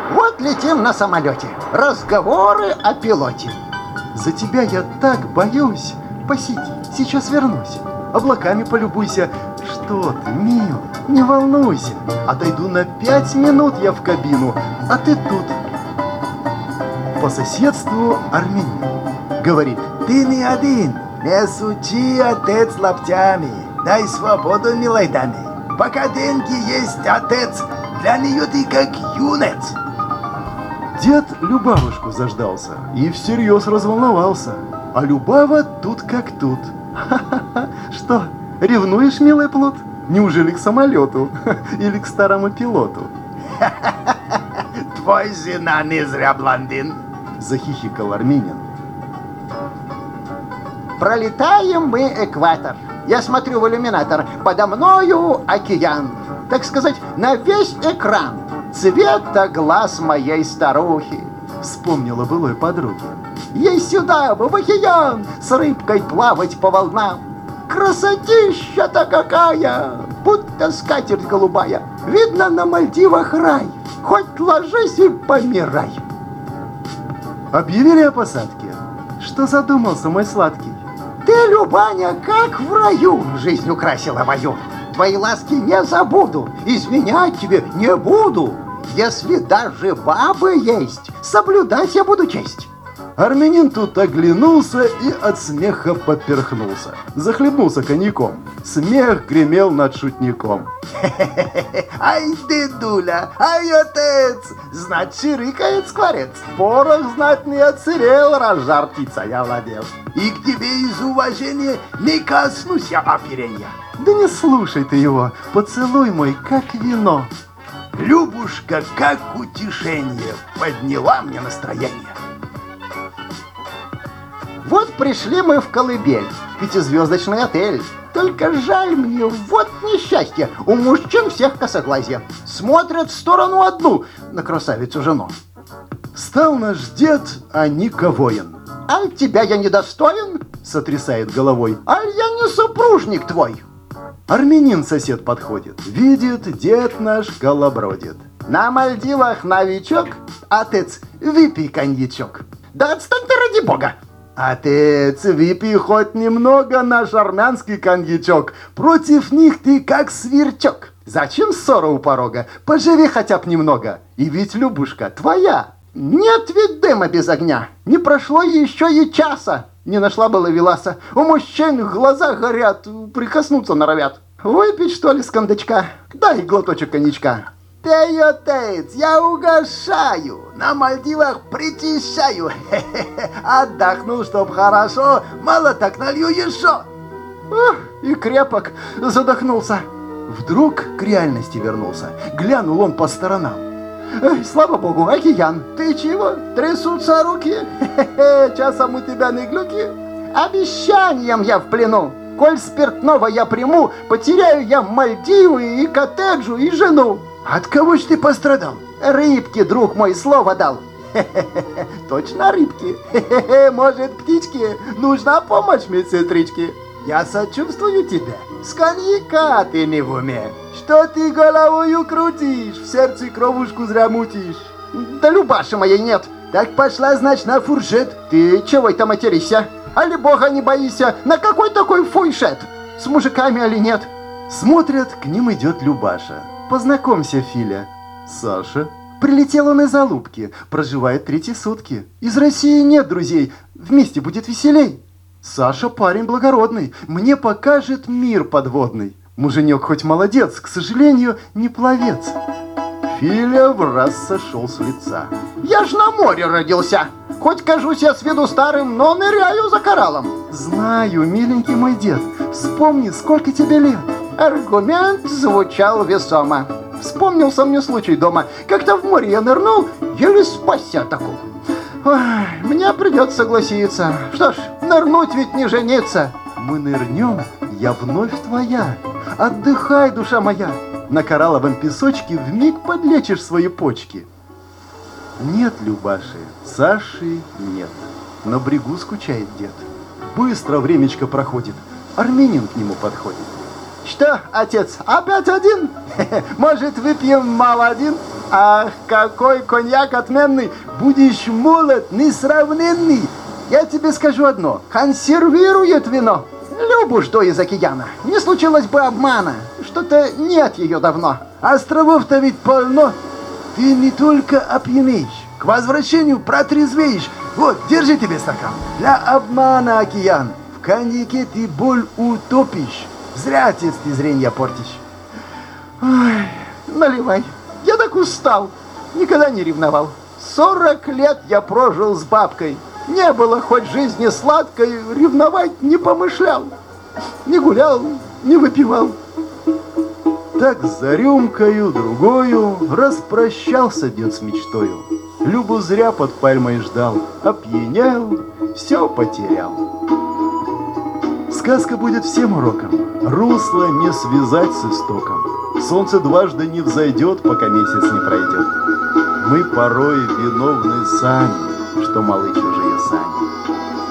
Вот летим на самолете. Разговоры о пилоте. За тебя я так боюсь. Посиди, сейчас вернусь. Облаками полюбуйся. Что ты, мил, не волнуйся. Отойду на 5 минут я в кабину, а ты тут. По соседству армянин говорит: ты не один, не сучи, отец, лаптями. Дай свободу, милой даме. Пока деньги есть, отец, для нее ты как юнец. Дед Любавушку заждался и всерьез разволновался. А Любава тут как тут. Ха-ха-ха. Что, ревнуешь, милый плут? Неужели к самолету? Или к старому пилоту? Твой жена не зря блондин, захихикал армянин. Пролетаем мы экватор. Я смотрю в иллюминатор. Подо мною океан. Так сказать, на весь экран. Цвета глаз моей старухи. Вспомнила былой подруги. Ей сюда, в океан, с рыбкой плавать по волнам. Красотища-то какая! Будто скатерть голубая. Видно на Мальдивах рай. Хоть ложись и помирай. Объявили о посадке. Что задумался, мой сладкий? Ты, Любаня, как в раю жизнь украсила мою. Твои ласки не забуду, изменять тебе не буду. Если даже бабы есть, соблюдать я буду честь. Армянин тут оглянулся и от смеха поперхнулся. Захлебнулся коньяком. Смех гремел над шутником. Ай, дедуля, ай, отец, знать чирикает скворец. Порох знать не отсырел, разжар птица я владел. И к тебе из уважения не коснусь я оперенья. Да не слушай ты его, поцелуй мой, как вино. Любушка, как утешение, подняла мне настроение. Вот пришли мы в колыбель, пятизвездочный отель. Только жаль мне, вот несчастье, у мужчин всех косоглазье. Смотрят в сторону одну, на красавицу жену. Стал наш дед, а Ника воин. Аль тебя я недостоин? Сотрясает головой. Аль я не супружник твой? Армянин сосед подходит. Видит, дед наш колобродит. На Мальдивах новичок? Отец, выпей коньячок. Да отстань ты ради бога. Отец, выпей хоть немного наш армянский коньячок. Против них ты как сверчок. Зачем ссора у порога? Поживи хотя бы немного. И ведь Любушка твоя. Нет ведь дыма без огня. Не прошло еще и часа. Не нашла была Веласа. У мужчин глаза горят, прикоснуться норовят. Выпить, что ли, с кондачка? Дай глоточек коньячка. Ты, отец, я угощаю, на Мальдивах причащаю. Отдохну, чтоб хорошо, мало так налью еще. И крепок задохнулся. Вдруг к реальности вернулся. Глянул он по сторонам. Эй, слава богу, океан. Ты чего? Трясутся руки? Часом у тебя не глюки? Обещанием я в плену. Коль спиртного я приму, потеряю я Мальдивы и коттеджу, и жену. От кого ж ты пострадал? Рыбки, друг мой, слово дал. Точно рыбки. Может, птички? Нужна помощь медсестричке. Я сочувствую тебе. С коньяка ты не в уме. Что ты головою крутишь? В сердце кровушку зря мутишь. Да Любаши моей нет. Так пошла, значит, на фуршет. Ты чего это материшься? Али бога не боишься? На какой такой фуйшет? С мужиками али нет? Смотрят, к ним идет Любаша. Познакомься, Филя. Саша. Прилетел он из Алубки, проживает 3 сутки. Из России нет друзей, вместе будет веселей. Саша парень благородный, мне покажет мир подводный. Муженек хоть молодец, к сожалению, не пловец. Филя в раз сошел с лица. Я ж на море родился. Хоть кажусь я с виду старым, но ныряю за кораллом. Знаю, миленький мой дед, вспомни, сколько тебе лет. Аргумент звучал весомо. Вспомнился мне случай дома. Как-то в море я нырнул, еле спасся такого. Ой, мне придется согласиться. Что ж, нырнуть ведь не жениться. Мы нырнем, я вновь твоя. Отдыхай, душа моя. На коралловом песочке вмиг подлечишь свои почки. Нет, Любаши, Саши нет. На брегу скучает дед. Быстро времечко проходит. Армянин к нему подходит. Что, отец, опять один? Может, выпьем мало один? Ах, какой коньяк отменный! Будешь молод, несравненный! Я тебе скажу одно, консервирует вино. Любу жду из океана. Не случилось бы обмана. Что-то нет ее давно. Островов-то ведь полно. Ты не только опьянеешь, к возвращению протрезвеешь. Вот, держи тебе стакан. Для обмана океан. В коньяке ты боль утопишь. Зря отец ты зрение портишь. Ой, наливай. Я так устал. Никогда не ревновал. 40 лет я прожил с бабкой. Не было хоть жизни сладкой, ревновать не помышлял. Не гулял, не выпивал. Так за рюмкою другою распрощался дед с мечтою. Любу зря под пальмой ждал, опьянял, все потерял. Сказка будет всем уроком, русло не связать с истоком. Солнце дважды не взойдет, пока месяц не пройдет. Мы порой виновны сами, что малы чужие сани.